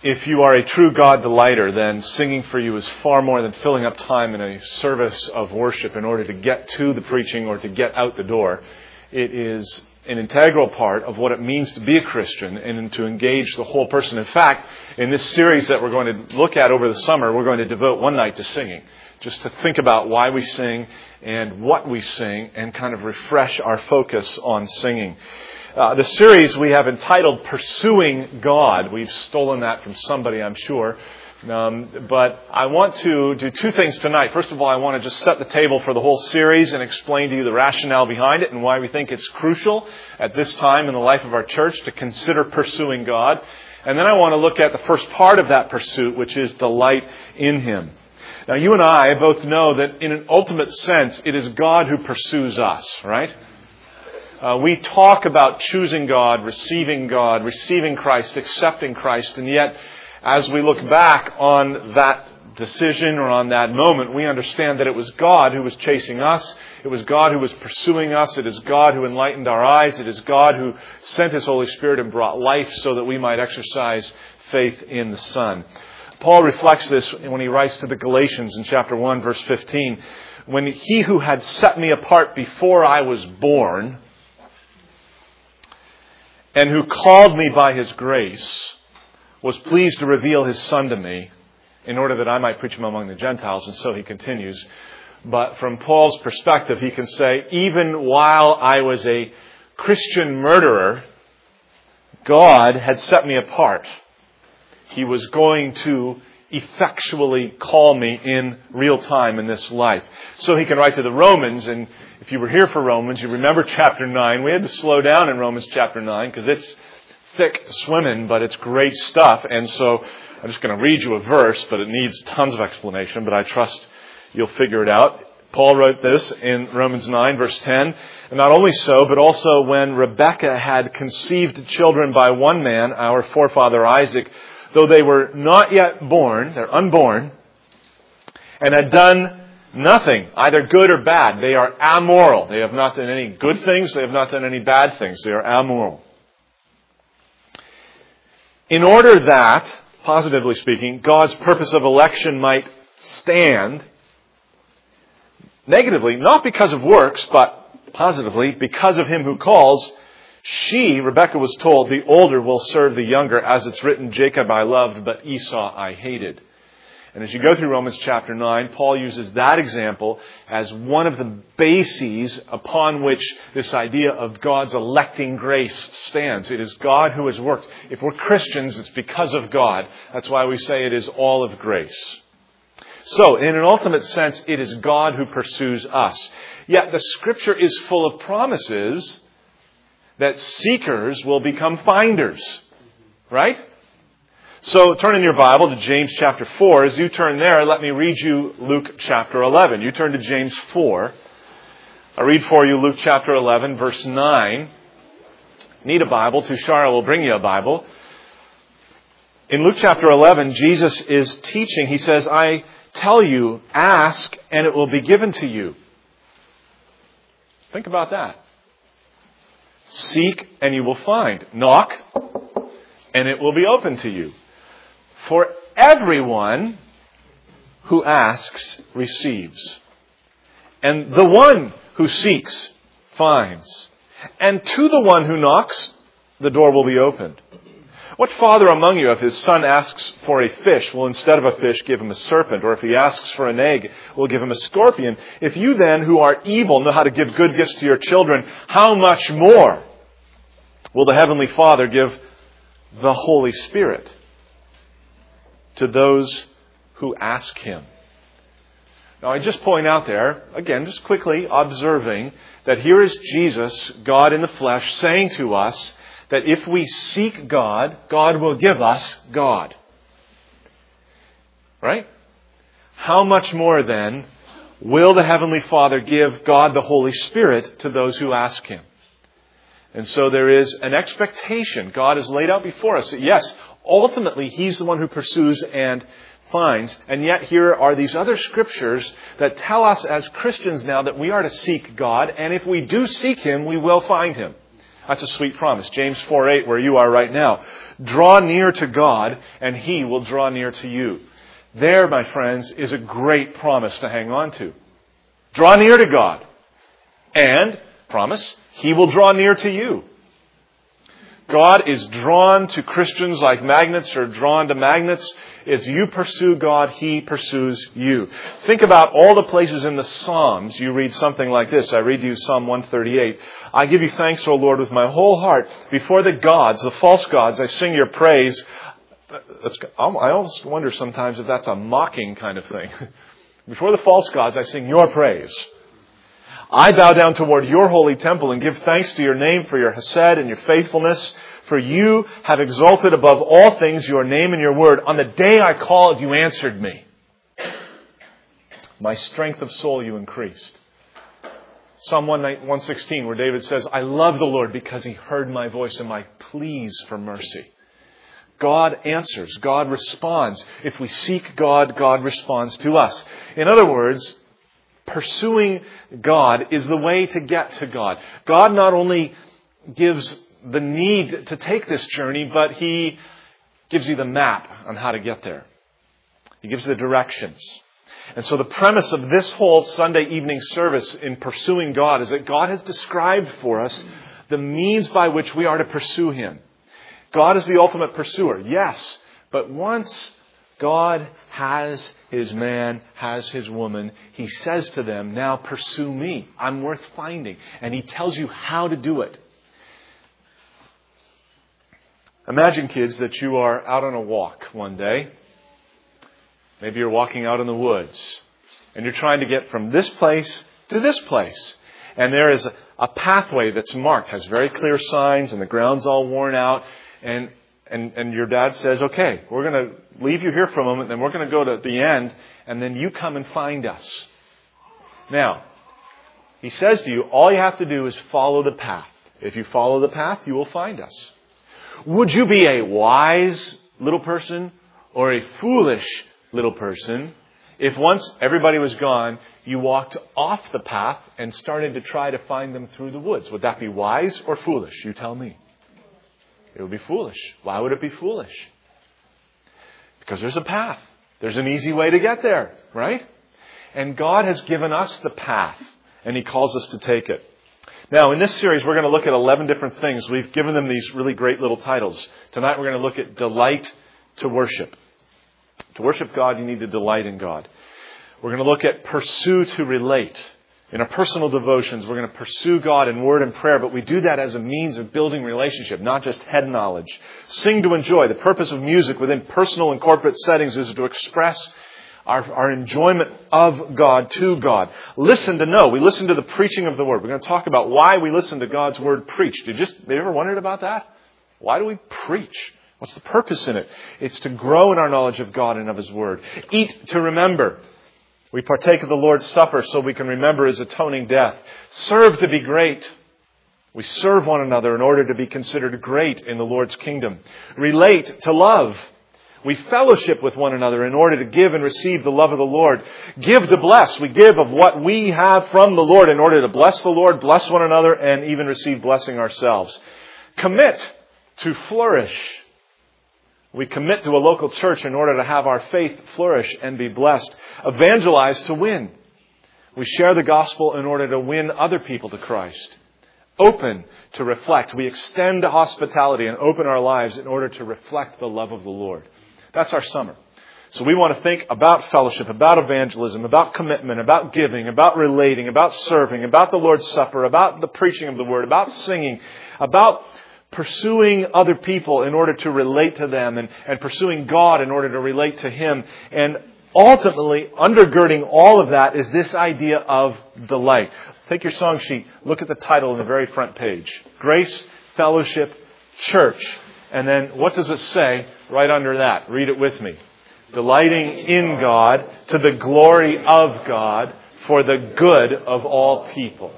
If you are a true God delighter, then singing for you is far more than filling up time in a service of worship in order to get to the preaching or to get out the door. It is an integral part of what it means to be a Christian and to engage the whole person. In fact, in this series that we're going to look at over the summer, we're going to devote one night to singing, just to think about why we sing and what we sing and kind of refresh our focus on singing. The series we have entitled Pursuing God. We've stolen that from somebody, I'm sure. But I want to do two things tonight. First of all, I want to just set the table for the whole series and explain to you the rationale behind it and why we think it's crucial at this time in the life of our church to consider pursuing God. And then I want to look at the first part of that pursuit, which is delight in Him. Now, you and I both know that in an ultimate sense, it is God who pursues us, right? We talk about choosing God, receiving Christ, accepting Christ, and yet as we look back on that decision or on that moment, we understand that it was God who was chasing us. It was God who was pursuing us. It is God who enlightened our eyes. It is God who sent His Holy Spirit and brought life so that we might exercise faith in the Son. Paul reflects this when he writes to the Galatians in chapter 1, verse 15. When He who had set me apart before I was born and who called me by His grace was pleased to reveal His Son to me in order that I might preach Him among the Gentiles. And so he continues. But from Paul's perspective, he can say, even while I was a Christian murderer, God had set me apart. He was going to effectually call me in real time in this life. So he can write to the Romans, and if you were here for Romans, you remember chapter 9. We had to slow down in Romans chapter 9 because it's thick swimming, but it's great stuff. And so I'm just going to read you a verse, but it needs tons of explanation, but I trust you'll figure it out. Paul wrote this in Romans 9, verse 10. And not only so, but also when Rebekah had conceived children by one man, our forefather Isaac, though they were not yet born, they're unborn, and had done nothing, either good or bad. They are amoral. They have not done any good things. They have not done any bad things. They are amoral. In order that, positively speaking, God's purpose of election might stand, negatively, not because of works, but positively, because of Him who calls, she, Rebekah, was told, the older will serve the younger, as it's written, Jacob I loved, but Esau I hated. And as you go through Romans chapter 9, Paul uses that example as one of the bases upon which this idea of God's electing grace stands. It is God who has worked. If we're Christians, it's because of God. That's why we say it is all of grace. So, in an ultimate sense, it is God who pursues us. Yet the Scripture is full of promises that seekers will become finders. Right? So turn in your Bible to James chapter 4. As you turn there, let me read you Luke chapter 11. You turn to James 4. I'll read for you Luke chapter 11, verse 9. Need a Bible? Tushara will bring you a Bible. In Luke chapter 11, Jesus is teaching. He says, I tell you, ask and it will be given to you. Think about that. Seek and you will find. Knock and it will be open to you. For everyone who asks receives. And the one who seeks finds. And to the one who knocks, the door will be opened. What father among you, if his son asks for a fish, will instead of a fish give him a serpent? Or if he asks for an egg, will give him a scorpion? If you then, who are evil, know how to give good gifts to your children, how much more will the Heavenly Father give the Holy Spirit to those who ask Him? Now, I just point out there, again, just quickly observing that here is Jesus, God in the flesh, saying to us that if we seek God, God will give us God. Right? How much more then will the Heavenly Father give God the Holy Spirit to those who ask Him? And so there is an expectation God has laid out before us that yes, ultimately He's the one who pursues and finds. And yet here are these other scriptures that tell us as Christians now that we are to seek God. And if we do seek Him, we will find Him. That's a sweet promise. James 4:8, where you are right now. Draw near to God, and He will draw near to you. There, my friends, is a great promise to hang on to. Draw near to God. And, promise, He will draw near to you. God is drawn to Christians like magnets are drawn to magnets. As you pursue God, He pursues you. Think about all the places in the Psalms you read something like this. I read to you Psalm 138. I give you thanks, O Lord, with my whole heart. Before the gods, the false gods, I sing your praise. I almost wonder sometimes if that's a mocking kind of thing. Before the false gods, I sing your praise. I bow down toward your holy temple and give thanks to your name for your hesed and your faithfulness. For you have exalted above all things your name and your word. On the day I called, you answered me. My strength of soul you increased. Psalm 116, where David says, I love the Lord because He heard my voice and my pleas for mercy. God answers. God responds. If we seek God, God responds to us. In other words, pursuing God is the way to get to God. God not only gives the need to take this journey, but He gives you the map on how to get there. He gives the directions. And so the premise of this whole Sunday evening service in pursuing God is that God has described for us the means by which we are to pursue Him. God is the ultimate pursuer, yes, but once God has His man, has His woman, He says to them, now pursue me. I'm worth finding. And He tells you how to do it. Imagine, kids, that you are out on a walk one day. Maybe you're walking out in the woods. And you're trying to get from this place to this place. And there is a pathway that's marked, has very clear signs, and the ground's all worn out. And your dad says, okay, we're going to leave you here for a moment, then we're going to go to the end, and then you come and find us. Now, He says to you, all you have to do is follow the path. If you follow the path, you will find us. Would you be a wise little person or a foolish little person if once everybody was gone, you walked off the path and started to try to find them through the woods? Would that be wise or foolish? You tell me. It would be foolish. Why would it be foolish? Because there's a path. There's an easy way to get there, right? And God has given us the path, and He calls us to take it. Now, in this series, we're going to look at 11 different things. We've given them these really great little titles. Tonight, we're going to look at delight to worship. To worship God, you need to delight in God. We're going to look at pursue to relate. In our personal devotions, we're going to pursue God in word and prayer, but we do that as a means of building relationship, not just head knowledge. Sing to enjoy. The purpose of music within personal and corporate settings is to express our enjoyment of God to God. Listen to know. We listen to the preaching of the Word. We're going to talk about why we listen to God's Word preached. Have you ever wondered about that? Why do we preach? What's the purpose in it? It's to grow in our knowledge of God and of His Word. Eat to remember. We partake of the Lord's Supper so we can remember His atoning death. Serve to be great. We serve one another in order to be considered great in the Lord's kingdom. Relate to love. We fellowship with one another in order to give and receive the love of the Lord. Give to bless. We give of what we have from the Lord in order to bless the Lord, bless one another, and even receive blessing ourselves. Commit to flourish. We commit to a local church in order to have our faith flourish and be blessed. Evangelize to win. We share the gospel in order to win other people to Christ. Open to reflect. We extend hospitality and open our lives in order to reflect the love of the Lord. That's our summer. So we want to think about fellowship, about evangelism, about commitment, about giving, about relating, about serving, about the Lord's Supper, about the preaching of the Word, about singing, about pursuing other people in order to relate to them, and pursuing God in order to relate to Him. And ultimately, undergirding all of that is this idea of delight. Take your song sheet, look at the title on the very front page. Grace, Fellowship, Church. And then what does it say right under that? Read it with me. Delighting in God, to the glory of God, for the good of all people.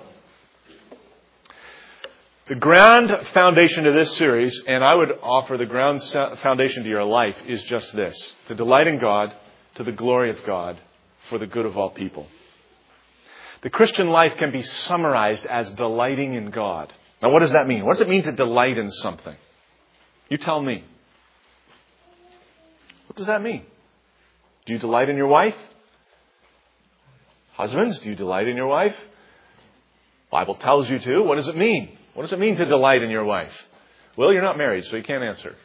The ground foundation to this series, and I would offer the ground foundation to your life, is just this. To delight in God, to the glory of God, for the good of all people. The Christian life can be summarized as delighting in God. Now, what does that mean? What does it mean to delight in something? You tell me. What does that mean? Do you delight in your wife? Husbands, do you delight in your wife? The Bible tells you to. What does it mean? What does it mean to delight in your wife? Well, you're not married, so you can't answer.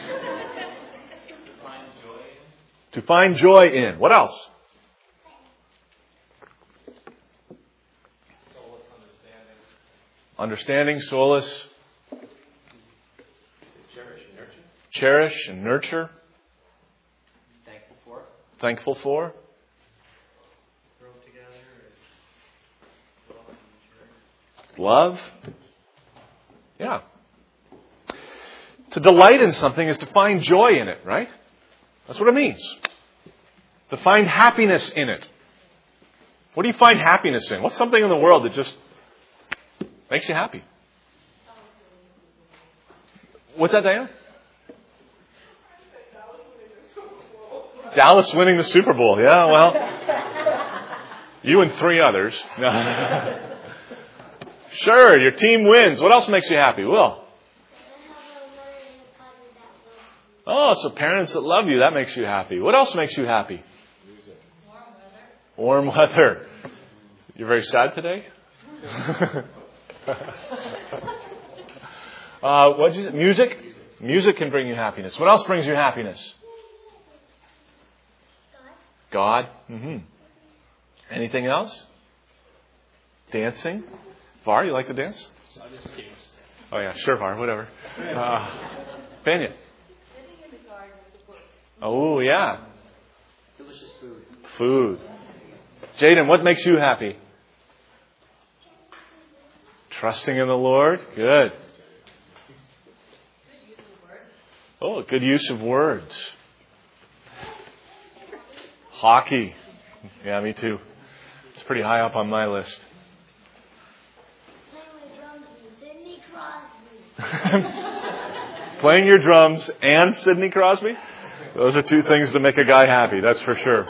To find joy in. What else? Solace, understanding, solace. Cherish and nurture. Cherish and nurture. Thankful for. Thankful for. Grow together. Love. Yeah. To delight in something is to find joy in it, right? That's what it means. To find happiness in it. What do you find happiness in? What's something in the world that just makes you happy? What's that, Diana? Dallas winning the Super Bowl. Yeah, well, you and 3 others. Sure, your team wins. What else makes you happy? Will? Oh, so parents that love you, that makes you happy. What else makes you happy? Warm weather. You're very sad today? What did you say? Music? Music can bring you happiness. What else brings you happiness? God. Mm-hmm. Anything else? Dancing? Var, you like to dance? Oh yeah, sure, Var, whatever. Fania? Oh yeah. Delicious food. Food. Jaden, what makes you happy? Trusting in the Lord. Good. Oh, good use of words. Hockey. Yeah, me too. It's pretty high up on my list. Playing your drums and Sidney Crosby? Those are 2 things to make a guy happy, that's for sure.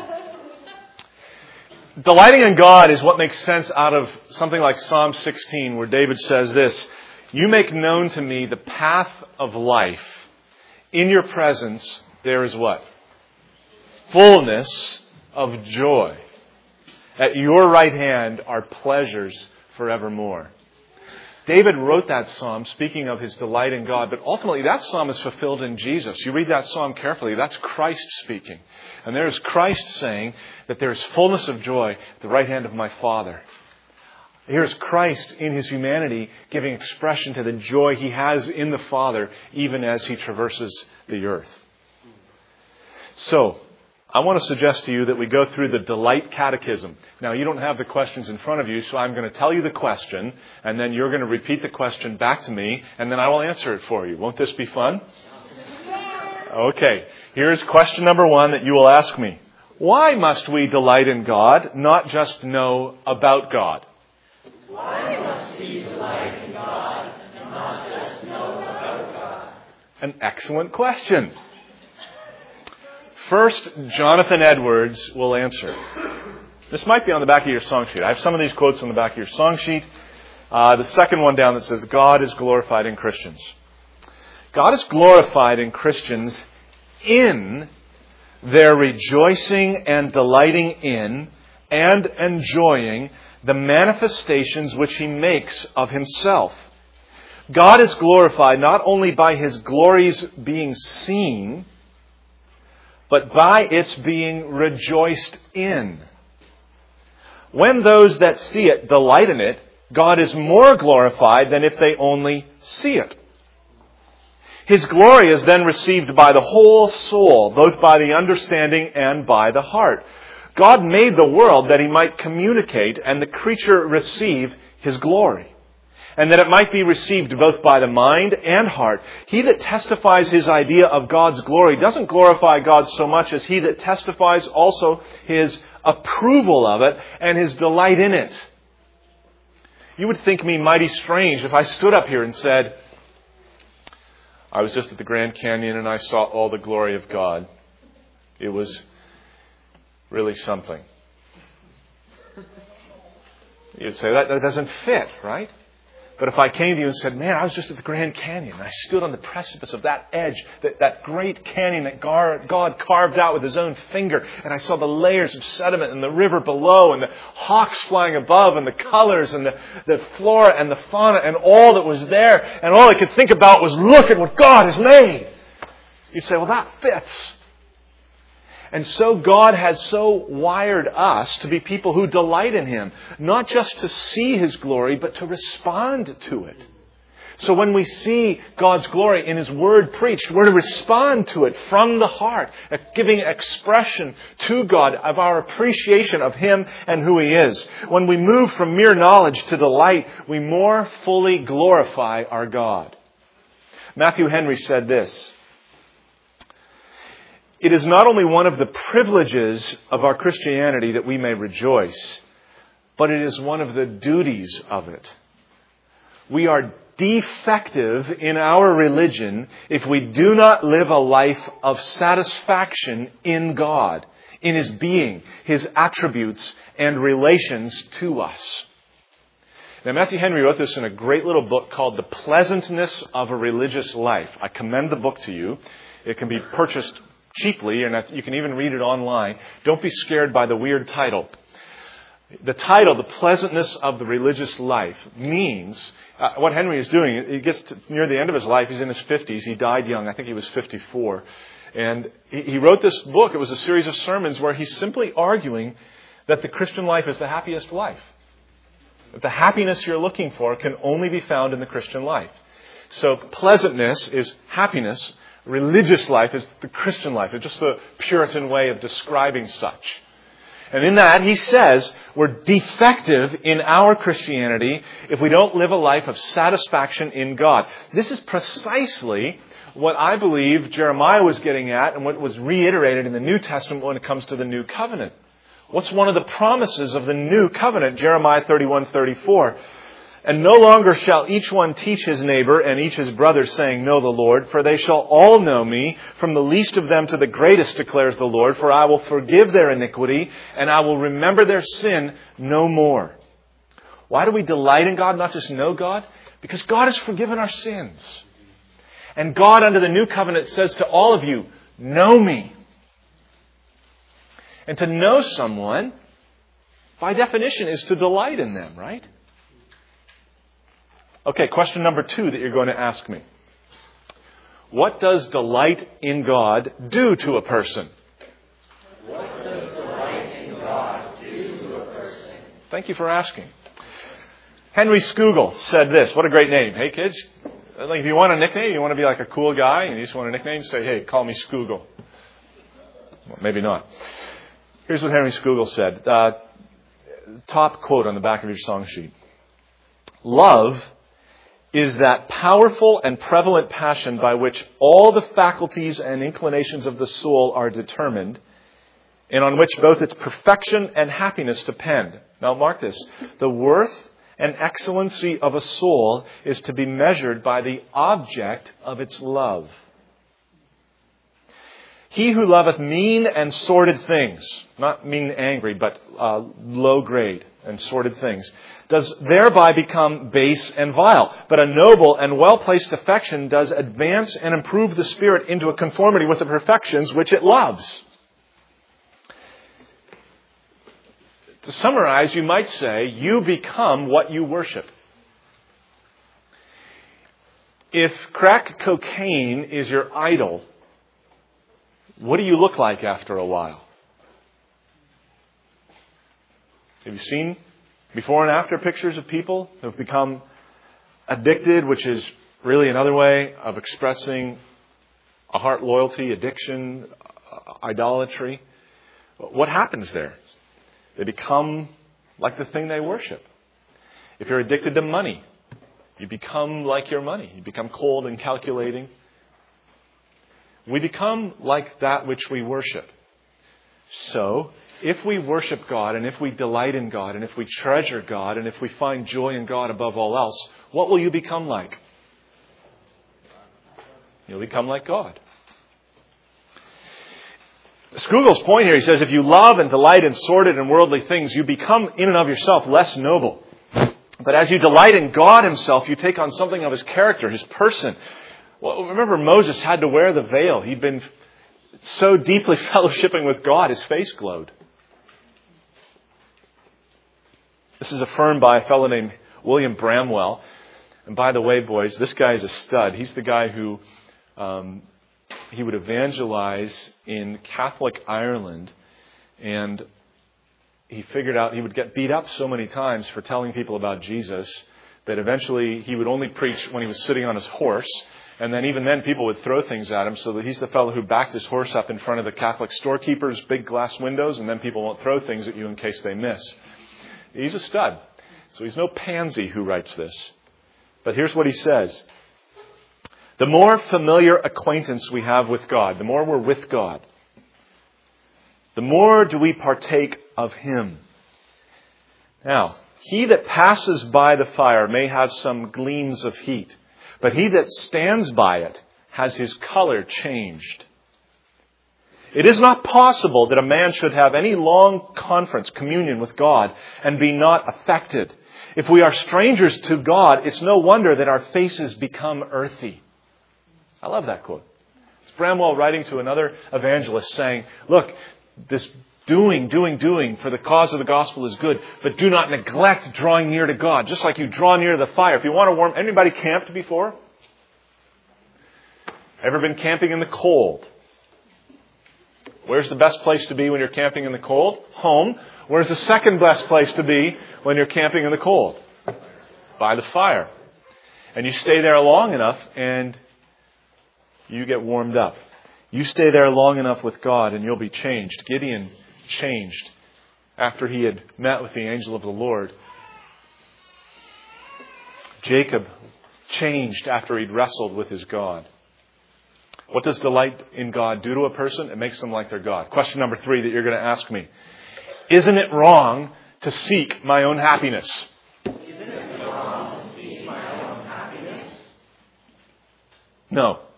Delighting in God is what makes sense out of something like Psalm 16, where David says this: "You make known to me the path of life. In your presence there is" what? "Fullness of joy. At your right hand are pleasures forevermore." David wrote that psalm speaking of his delight in God, but ultimately that psalm is fulfilled in Jesus. You read that psalm carefully, that's Christ speaking. And there's Christ saying that there is fullness of joy at the right hand of my Father. Here's Christ in his humanity giving expression to the joy he has in the Father, even as he traverses the earth. So, I want to suggest to you that we go through the Delight Catechism. Now, you don't have the questions in front of you, so I'm going to tell you the question, and then you're going to repeat the question back to me, and then I will answer it for you. Won't this be fun? Okay, here's question number 1 that you will ask me. Why must we delight in God, not just know about God? Why must we delight in God, and not just know about God? An excellent question. First, Jonathan Edwards will answer. This might be on the back of your song sheet. I have some of these quotes on the back of your song sheet. The second one down that says, God is glorified in Christians. God is glorified in Christians in their rejoicing and delighting in and enjoying the manifestations which He makes of Himself. God is glorified not only by His glories being seen, but by its being rejoiced in. When those that see it delight in it, God is more glorified than if they only see it. His glory is then received by the whole soul, both by the understanding and by the heart. God made the world that He might communicate and the creature receive His glory, and that it might be received both by the mind and heart. He that testifies his idea of God's glory doesn't glorify God so much as he that testifies also His approval of it and His delight in it. You would think me mighty strange if I stood up here and said, I was just at the Grand Canyon and I saw all the glory of God. It was really something. You'd say that doesn't fit, right? But if I came to you and said, man, I was just at the Grand Canyon, and I stood on the precipice of that edge, that great canyon that God carved out with His own finger, and I saw the layers of sediment and the river below, and the hawks flying above, and the colors, and the flora and the fauna, and all that was there, and all I could think about was, look at what God has made. You'd say, well, that fits. And so God has so wired us to be people who delight in Him, not just to see His glory, but to respond to it. So when we see God's glory in His Word preached, we're to respond to it from the heart, giving expression to God of our appreciation of Him and who He is. When we move from mere knowledge to delight, we more fully glorify our God. Matthew Henry said this: "It is not only one of the privileges of our Christianity that we may rejoice, but it is one of the duties of it. We are defective in our religion if we do not live a life of satisfaction in God, in His being, His attributes, and relations to us." Now, Matthew Henry wrote this in a great little book called The Pleasantness of a Religious Life. I commend the book to you. It can be purchased cheaply, and you can even read it online. Don't be scared by the weird title. The title, The Pleasantness of the Religious Life, means what Henry is doing. He gets near the end of his life. He's in his 50s. He died young. I think he was 54. And he wrote this book. It was a series of sermons where he's simply arguing that the Christian life is the happiest life. That the happiness you're looking for can only be found in the Christian life. So pleasantness is happiness. Religious life is the Christian life. It's just the Puritan way of describing such. And in that, he says we're defective in our Christianity if we don't live a life of satisfaction in God. This is precisely what I believe Jeremiah was getting at and what was reiterated in the New Testament when it comes to the New Covenant. What's one of the promises of the New Covenant? Jeremiah 31:34. "And no longer shall each one teach his neighbor and each his brother, saying, 'Know the Lord,' for they shall all know me, from the least of them to the greatest, declares the Lord. For I will forgive their iniquity, and I will remember their sin no more." Why do we delight in God, not just know God? Because God has forgiven our sins. And God, under the New Covenant, says to all of you, know me. And to know someone, by definition, is to delight in them, right? Okay, question number 2 that you're going to ask me. What does delight in God do to a person? What does delight in God do to a person? Thank you for asking. Henry Scougal said this. What a great name. Hey, kids, like if you want a nickname, you want to be like a cool guy, and you just want a nickname, say, hey, call me Scougal. Well, maybe not. Here's what Henry Scougal said. Top quote on the back of your song sheet. "Love is that powerful and prevalent passion by which all the faculties and inclinations of the soul are determined, and on which both its perfection and happiness depend." Now mark this. The worth and excellency of a soul is to be measured by the object of its love. "He who loveth mean and sordid things," not mean and angry, but low grade and sordid things, "does thereby become base and vile. But a noble and well-placed affection does advance and improve the spirit into a conformity with the perfections which it loves." To summarize, you might say, you become what you worship. If crack cocaine is your idol, what do you look like after a while? Have you seen before and after pictures of people who have become addicted, which is really another way of expressing a heart loyalty, addiction, idolatry? What happens there? They become like the thing they worship. If you're addicted to money, you become like your money. You become cold and calculating. We become like that which we worship. So, if we worship God, and if we delight in God, and if we treasure God, and if we find joy in God above all else, what will you become like? You'll become like God. Scougal's point here, he says, if you love and delight in sordid and worldly things, you become in and of yourself less noble. But as you delight in God Himself, you take on something of His character, His person. Well, remember, Moses had to wear the veil. He'd been so deeply fellowshipping with God, his face glowed. This is affirmed by a fellow named William Bramwell. And by the way, boys, this guy is a stud. He's the guy who he would evangelize in Catholic Ireland. And he figured out he would get beat up so many times for telling people about Jesus that eventually he would only preach when he was sitting on his horse. And then even then people would throw things at him, so that he's the fellow who backed his horse up in front of the Catholic storekeeper's big glass windows, and then people won't throw things at you in case they miss. He's a stud. So he's no pansy who writes this. But here's what he says. The more familiar acquaintance we have with God, the more we're with God, the more do we partake of Him. Now, he that passes by the fire may have some gleams of heat, but he that stands by it has his color changed. It is not possible that a man should have any long conference, communion with God, and be not affected. If we are strangers to God, it's no wonder that our faces become earthy. I love that quote. It's Bramwell writing to another evangelist saying, look, this doing for the cause of the gospel is good, but do not neglect drawing near to God, just like you draw near to the fire. If you want to warm, anybody camped before? Ever been camping in the cold? Where's the best place to be when you're camping in the cold? Home. Where's the second best place to be when you're camping in the cold? By the fire. And you stay there long enough and you get warmed up. You stay there long enough with God and you'll be changed. Gideon changed after he had met with the angel of the Lord. Jacob changed after he'd wrestled with his God. What does delight in God do to a person? It makes them like their God. Question number 3 that you're going to ask me. Isn't it wrong to seek my own happiness? Isn't it wrong to seek my own happiness? No.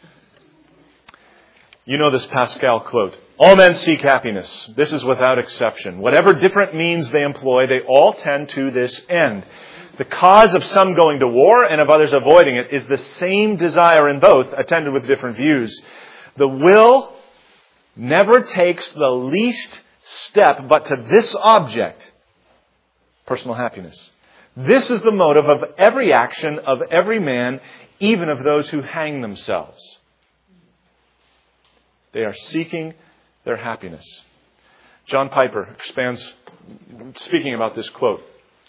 You know this Pascal quote. All men seek happiness. This is without exception. Whatever different means they employ, they all tend to this end. The cause of some going to war and of others avoiding it is the same desire in both, attended with different views. The will never takes the least step but to this object, personal happiness. This is the motive of every action of every man, even of those who hang themselves. They are seeking their happiness. John Piper expands, speaking about this quote.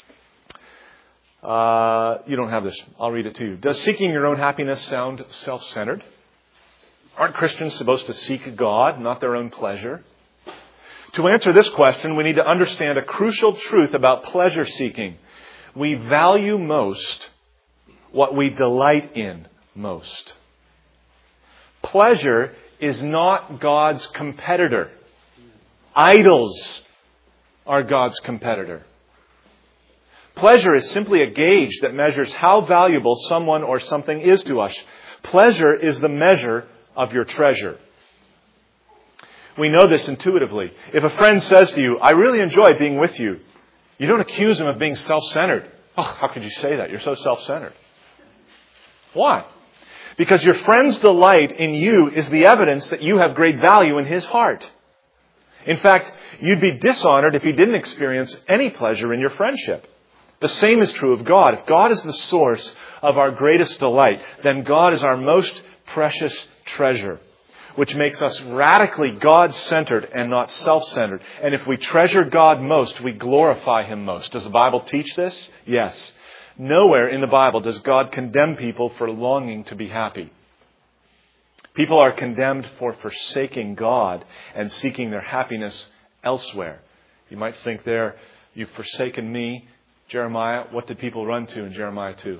You don't have this. I'll read it to you. Does seeking your own happiness sound self-centered? Aren't Christians supposed to seek God, not their own pleasure? To answer this question, we need to understand a crucial truth about pleasure seeking. We value most what we delight in most. Pleasure is not God's competitor. Idols are God's competitor. Pleasure is simply a gauge that measures how valuable someone or something is to us. Pleasure is the measure of your treasure. We know this intuitively. If a friend says to you, I really enjoy being with you, you don't accuse him of being self-centered. Oh, how could you say that? You're so self-centered. Why? Because your friend's delight in you is the evidence that you have great value in his heart. In fact, you'd be dishonored if he didn't experience any pleasure in your friendship. The same is true of God. If God is the source of our greatest delight, then God is our most precious treasure, which makes us radically God-centered and not self-centered. And if we treasure God most, we glorify Him most. Does the Bible teach this? Yes. Nowhere in the Bible does God condemn people for longing to be happy. People are condemned for forsaking God and seeking their happiness elsewhere. You might think there, you've forsaken me, Jeremiah. What did people run to in Jeremiah 2?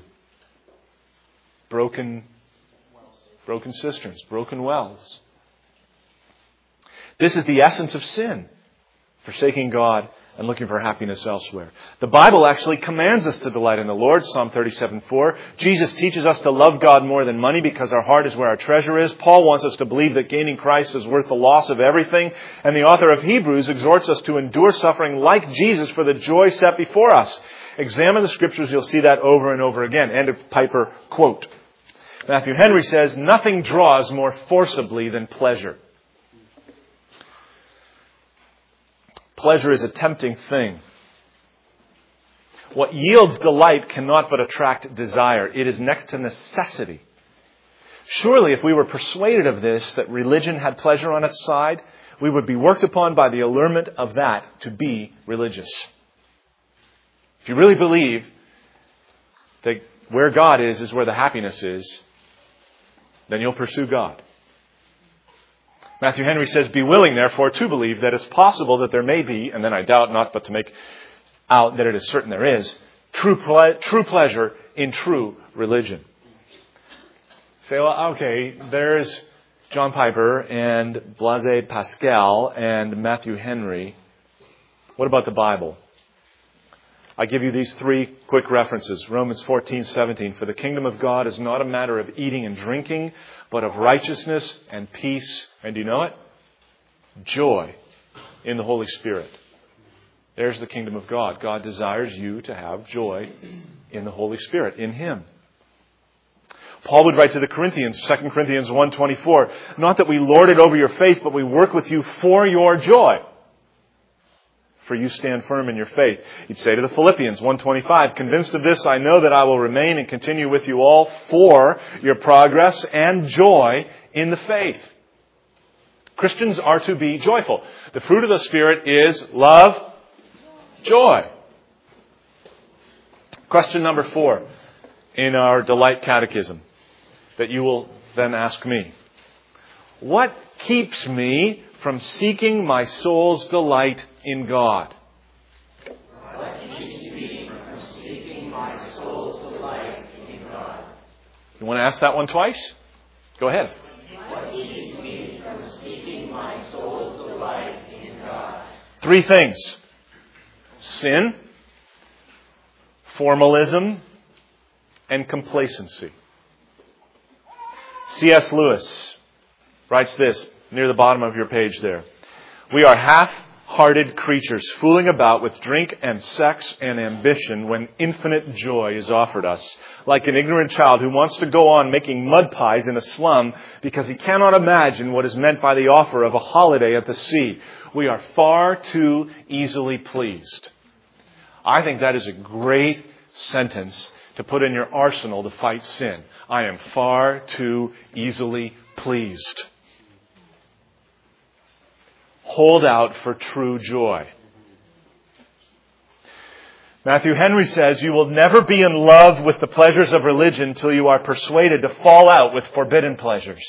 Broken cisterns, broken wells. This is the essence of sin, forsaking God and looking for happiness elsewhere. The Bible actually commands us to delight in the Lord. Psalm 37:4. Jesus teaches us to love God more than money because our heart is where our treasure is. Paul wants us to believe that gaining Christ is worth the loss of everything. And the author of Hebrews exhorts us to endure suffering like Jesus for the joy set before us. Examine the Scriptures, you'll see that over and over again. End of Piper quote. Matthew Henry says, nothing draws more forcibly than pleasure. Pleasure is a tempting thing. What yields delight cannot but attract desire. It is next to necessity. Surely, if we were persuaded of this, that religion had pleasure on its side, we would be worked upon by the allurement of that to be religious. If you really believe that where God is where the happiness is, then you'll pursue God. Matthew Henry says, be willing, therefore, to believe that it's possible that there may be, and then I doubt not, but to make out that it is certain there is, true pleasure in true religion. Say, well, okay, there's John Piper and Blaise Pascal and Matthew Henry. What about the Bible? I give you these three quick references. Romans 14:17. For the kingdom of God is not a matter of eating and drinking, but of righteousness and peace. And do you know it? Joy in the Holy Spirit. There's the kingdom of God. God desires you to have joy in the Holy Spirit, in Him. Paul would write to the Corinthians, 2 Corinthians 1:24, not that we lord it over your faith, but we work with you for your joy. For you stand firm in your faith. He'd say to the Philippians 1:25, convinced of this, I know that I will remain and continue with you all for your progress and joy in the faith. Christians are to be joyful. The fruit of the Spirit is love, joy. Question number 4 in our Delight Catechism that you will then ask me. What keeps me from seeking my soul's delight in God? What keeps me from seeking my soul's delight in God? You want to ask that one twice? Go ahead. What keeps me from seeking my soul's delight in God? 3 things. Sin, formalism, and complacency. C.S. Lewis writes this near the bottom of your page there. We are half-hearted creatures fooling about with drink and sex and ambition when infinite joy is offered us. Like an ignorant child who wants to go on making mud pies in a slum because he cannot imagine what is meant by the offer of a holiday at the sea. We are far too easily pleased. I think that is a great sentence to put in your arsenal to fight sin. I am far too easily pleased. Hold out for true joy. Matthew Henry says, you will never be in love with the pleasures of religion till you are persuaded to fall out with forbidden pleasures.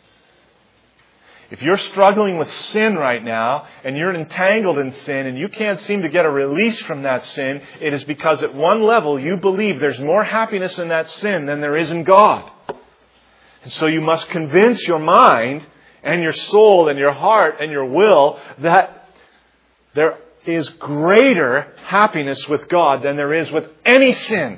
If you're struggling with sin right now and you're entangled in sin and you can't seem to get a release from that sin, it is because at one level you believe there's more happiness in that sin than there is in God. And so you must convince your mind and your soul and your heart and your will that there is greater happiness with God than there is with any sin.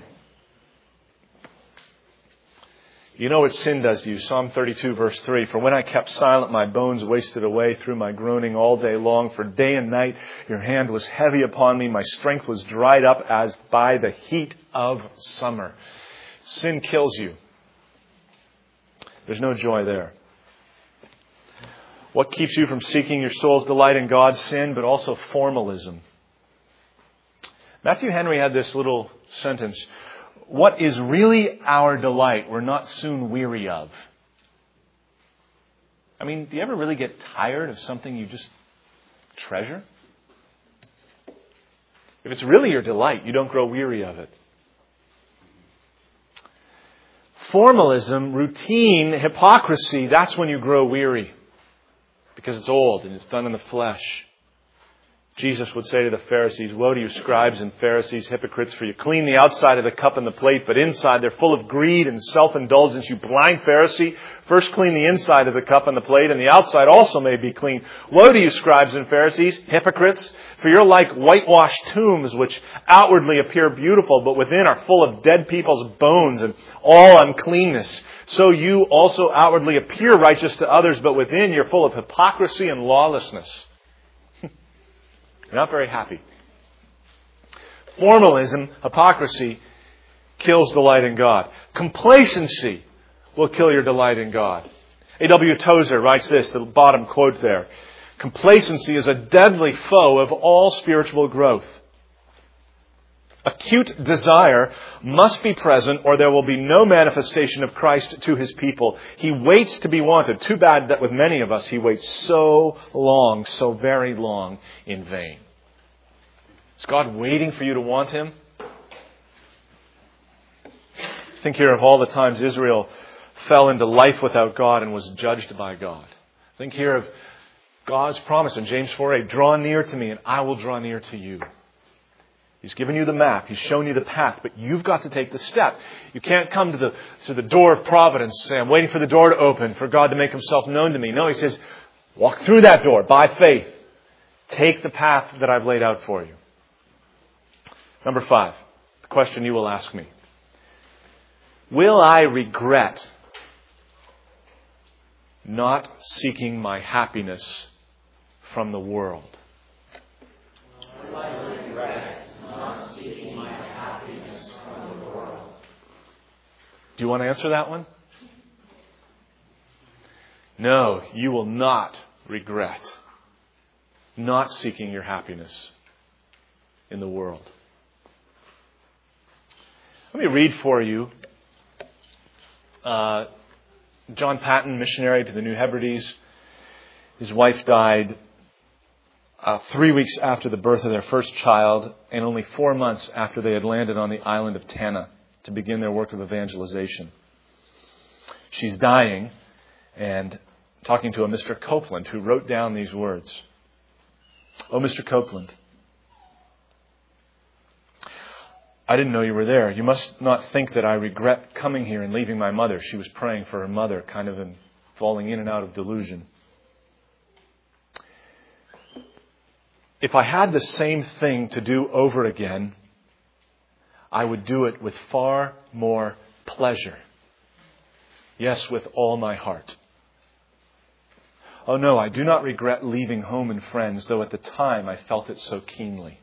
You know what sin does to you. Psalm 32 verse 3. For when I kept silent, my bones wasted away through my groaning all day long. For day and night your hand was heavy upon me. My strength was dried up as by the heat of summer. Sin kills you. There's no joy there. What keeps you from seeking your soul's delight in God's sin, but also formalism? Matthew Henry had this little sentence. What is really our delight, we're not soon weary of. I mean, do you ever really get tired of something you just treasure? If it's really your delight, you don't grow weary of it. Formalism, routine, hypocrisy, that's when you grow weary. Because it's old and it's done in the flesh. Jesus would say to the Pharisees, "Woe to you, scribes and Pharisees, hypocrites, for you clean the outside of the cup and the plate, but inside they're full of greed and self-indulgence. You blind Pharisee, first clean the inside of the cup and the plate, and the outside also may be clean. Woe to you, scribes and Pharisees, hypocrites, for you're like whitewashed tombs, which outwardly appear beautiful, but within are full of dead people's bones and all uncleanness. So you also outwardly appear righteous to others, but within you're full of hypocrisy and lawlessness." You're not very happy. Formalism, hypocrisy, kills delight in God. Complacency will kill your delight in God. A.W. Tozer writes this, the bottom quote there. "Complacency is a deadly foe of all spiritual growth. Acute desire must be present, or there will be no manifestation of Christ to His people. He waits to be wanted. Too bad that with many of us He waits so long, so very long, in vain." Is God waiting for you to want Him? Think here of all the times Israel fell into life without God and was judged by God. Think here of God's promise in James 4:8, "Draw near to me and I will draw near to you." He's given you the map. He's shown you the path, but you've got to take the step. You can't come to the door of providence and say, "I'm waiting for the door to open, for God to make Himself known to me." No, He says, walk through that door by faith. Take the path that I've laid out for you. Number 5, the question you will ask me. Will I regret not seeking my happiness from the world? Will I regret not seeking my happiness from the world? Do you want to answer that one? No, you will not regret not seeking your happiness in the world. Let me read for you John Paton, missionary to the New Hebrides. His wife died 3 weeks after the birth of their first child and only 4 months after they had landed on the island of Tanna to begin their work of evangelization. She's dying and talking to a Mr. Copeland, who wrote down these words. "Oh, Mr. Copeland, I didn't know you were there. You must not think that I regret coming here and leaving my mother." She was praying for her mother, kind of falling in and out of delusion. "If I had the same thing to do over again, I would do it with far more pleasure. Yes, with all my heart. Oh no, I do not regret leaving home and friends, though at the time I felt it so keenly."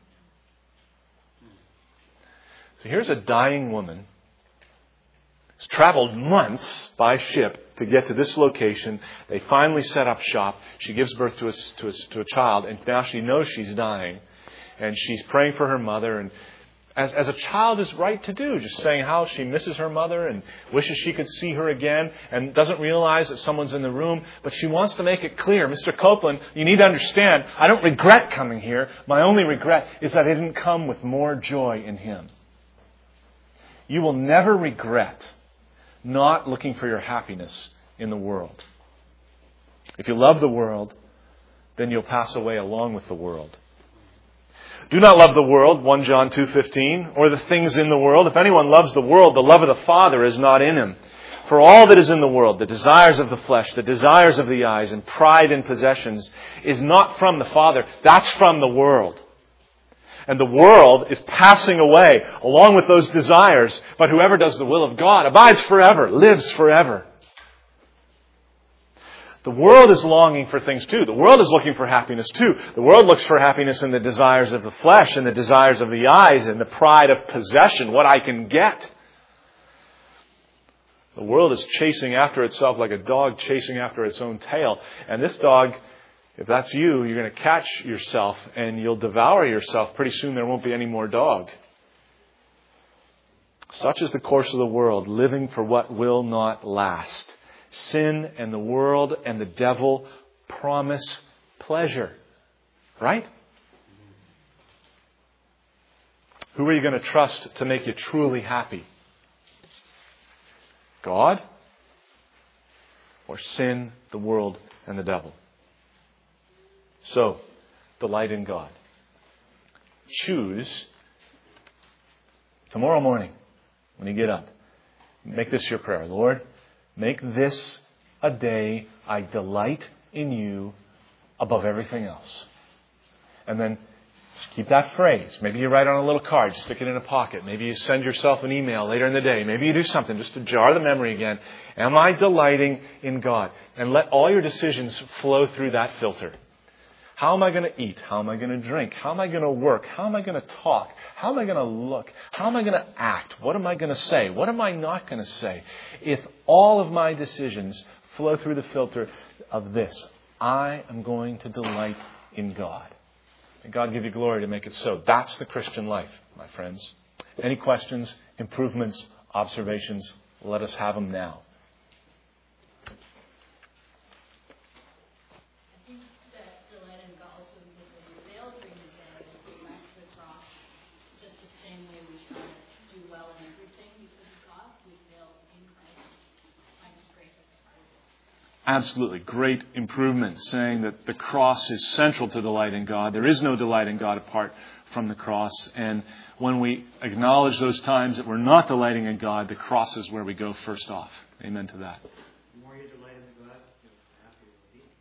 So here's a dying woman who's traveled months by ship to get to this location. They finally set up shop. She gives birth to a child, and now she knows she's dying. And she's praying for her mother, and as a child is right to do, just saying how she misses her mother and wishes she could see her again, and doesn't realize that someone's in the room. But she wants to make it clear, "Mr. Copeland, you need to understand, I don't regret coming here. My only regret is that I didn't come with more joy in Him." You will never regret not looking for your happiness in the world. If you love the world, then you'll pass away along with the world. "Do not love the world," 1 John 2:15, "or the things in the world. If anyone loves the world, the love of the Father is not in him. For all that is in the world, the desires of the flesh, the desires of the eyes, and pride in possessions, is not from the Father. That's from the world. And the world is passing away along with those desires. But whoever does the will of God abides forever, lives forever." The world is longing for things too. The world is looking for happiness too. The world looks for happiness in the desires of the flesh and the desires of the eyes and the pride of possession, what I can get. The world is chasing after itself like a dog chasing after its own tail. And this dog, if that's you, you're going to catch yourself and you'll devour yourself. Pretty soon there won't be any more dog. Such is the course of the world, living for what will not last. Sin and the world and the devil promise pleasure. Right? Who are you going to trust to make you truly happy? God? Or sin, the world, and the devil? So, delight in God. choose tomorrow morning when you get up, make this your prayer. Lord, make this a day I delight in you above everything else. And then just keep that phrase. Maybe you write on a little card, stick it in a pocket. Maybe you send yourself an email later in the day. Maybe you do something just to jar the memory again. Am I delighting in God? And let all your decisions flow through that filter. How am I going to eat? How am I going to drink? How am I going to work? How am I going to talk? How am I going to look? How am I going to act? What am I going to say? What am I not going to say? If all of my decisions flow through the filter of this, I am going to delight in God. And God give you glory to make it so. That's the Christian life, my friends. Any questions, improvements, observations? Let us have them now. I think that delight in God also because when we fail during the day and go back to the cross, just the same way we try to do well in everything because of God, we fail in Christ. Find His grace at the heart of it. Absolutely. Great improvement, saying that the cross is central to delight in God. There is no delight in God apart from the cross. And when we acknowledge those times that we're not delighting in God, the cross is where we go first off. Amen to that. The more you delight in God, the happier you'll be.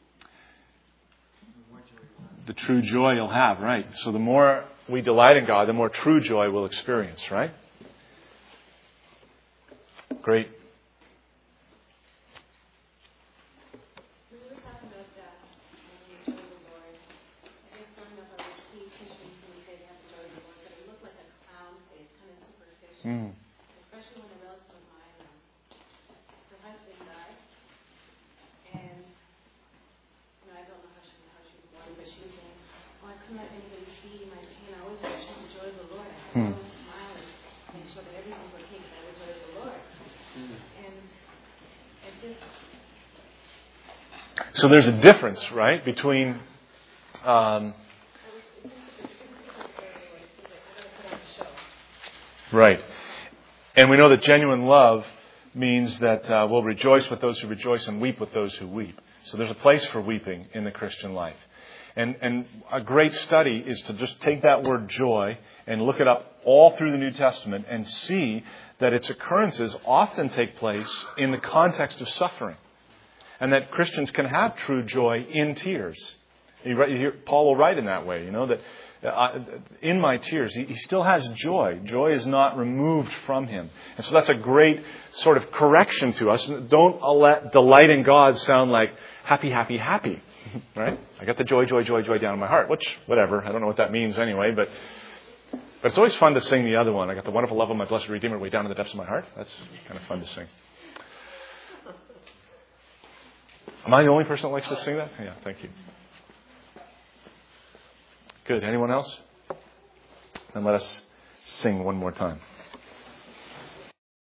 The more joy you'll have. The true joy you'll have, right? So the more we delight in God, the more true joy we'll experience, right? Great. We were talking about that when we enjoy the Lord. I guess growing up, I would see Christians who would say they have enjoyed the Lord, but it looked like a clown face, kind of superficial. Especially when a relative of mine, her husband died. And, I don't know how she was born, but she was saying, I couldn't let anybody see my pain. I always actually enjoyed the Lord. I always smile and make sure that everything's okay because I enjoy the Lord. And it just... So there's a difference, right, between right. And we know that genuine love means that we'll rejoice with those who rejoice and weep with those who weep. So there's a place for weeping in the Christian life. And a great study is to just take that word joy and look it up all through the New Testament and see that its occurrences often take place in the context of suffering. And that Christians can have true joy in tears. Paul will write in that way, that in my tears, he still has joy. Joy is not removed from him. And so that's a great sort of correction to us. Don't let delight in God sound like happy, happy, happy. Right? I got the joy, joy, joy, joy down in my heart. Which, whatever. I don't know what that means anyway. But it's always fun to sing the other one. I got the wonderful love of my blessed Redeemer way down in the depths of my heart. That's kind of fun to sing. Am I the only person that likes to sing that? Yeah, thank you. Good. Anyone else? Then let us sing one more time.